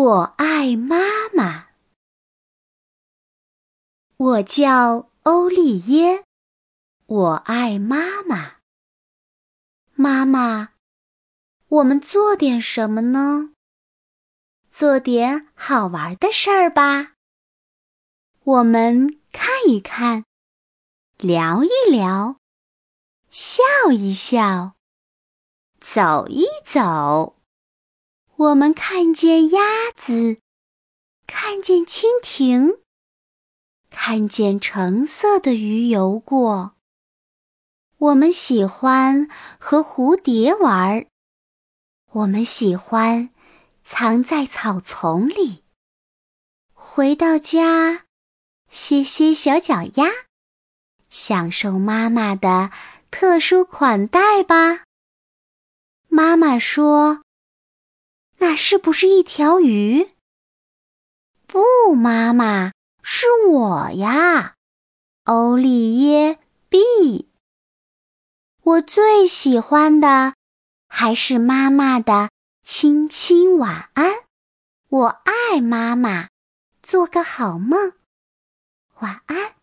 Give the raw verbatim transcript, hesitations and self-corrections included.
我爱妈妈。我叫欧丽耶，我爱妈妈。妈妈，我们做点什么呢？做点好玩的事儿吧。我们看一看，聊一聊，笑一笑，走一走。我们看见鸭子，看见蜻蜓，看见橙色的鱼游过。我们喜欢和蝴蝶玩，我们喜欢藏在草丛里。回到家，歇歇小脚丫，享受妈妈的特殊款待吧。妈妈说，那是不是一条鱼？不，妈妈，是我呀，欧丽耶 B。我最喜欢的还是妈妈的亲亲晚安。我爱妈妈，做个好梦，晚安。